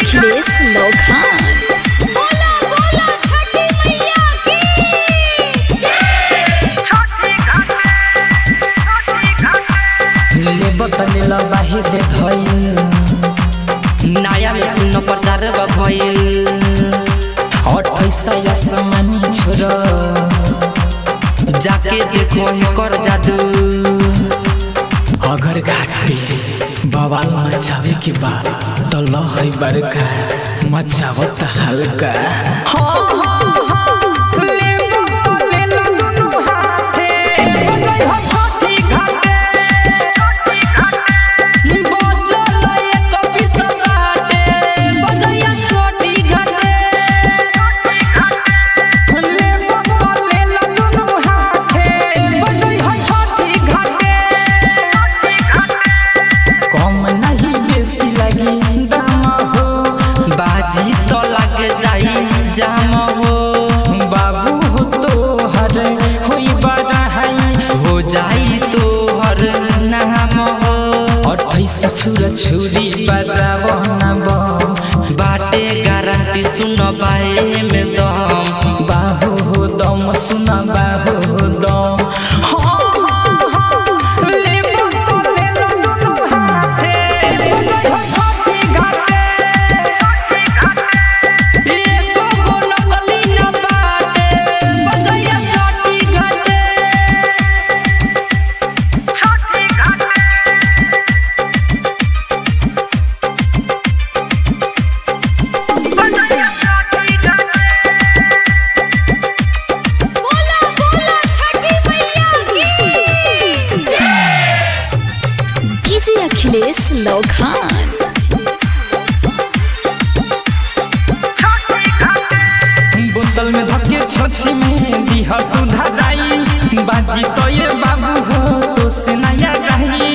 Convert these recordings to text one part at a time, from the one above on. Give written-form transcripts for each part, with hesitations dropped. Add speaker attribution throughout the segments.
Speaker 1: अखिलेश लोखान।
Speaker 2: बोला बोला छठी मैया की
Speaker 3: ले बतल बाही देखल नया में सुन प्रचार भइल 28 आसमानी छोरा जाके देखो कर जादू अगर घाट पे बवाल मचावे के बाद तो लहै बरका मचावत हल्का जाम हो बाबू हो तो हर होई बड़ा हो जाई तो हर नाम हो 28 छुर छुरी बजावो ना बम बाटे गारंटी सुन बाए में दम बाहु हो दम सुन बाहु हो दम
Speaker 1: अखिलेश लोखान।
Speaker 3: बोतल में धके छोटी में दिह तू धराई बाजी तो ये बाबू हो तो से नया रही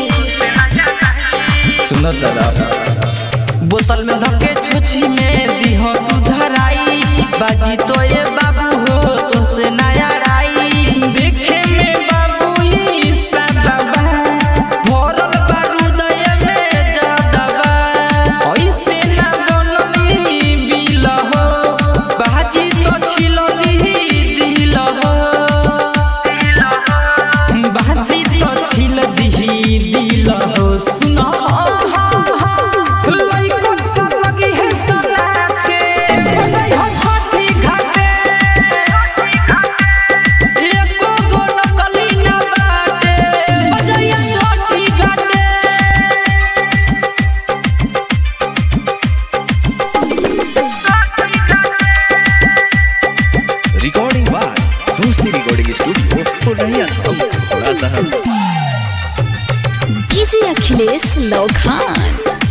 Speaker 3: सुनो तरा बोतल में धके छोटी में दिह तू धराई बाजी तो ये बाबू हो तो से नया रही देखे में बाबू ये सदाबा भरल बारूद में जादबा ऐसे ना बनली बिल हो बाजी तो छिल दिल हो बाजी तो छिल दिल हो सुनो लइकन सब लगी है सनाचे बजाई हो छठी घाटे एको गोल कली ना बाटे बजाई हो छठी घाटे
Speaker 4: recording by Dosti recording studio Purnia थोड़ा सा
Speaker 1: डीजे अखिलेश लोखान।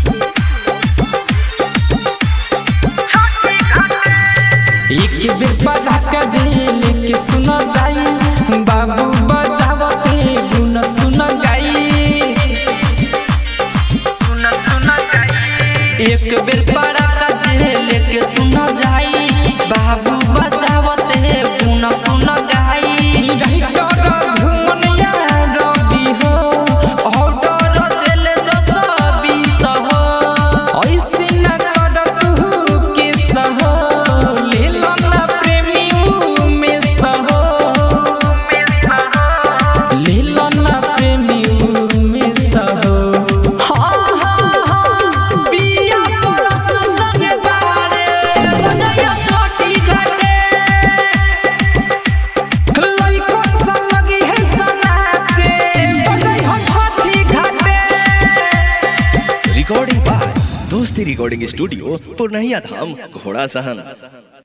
Speaker 3: एक बेर पटाखा जेल के सुन जाई बाबू बजावते गुन सुन गाई एक बेर पटाखा जेल के सुन जाई बाबू बजावते गुन सुन गाई
Speaker 4: recording by Dosti recording studio Purnia धाम घोड़ा सहन।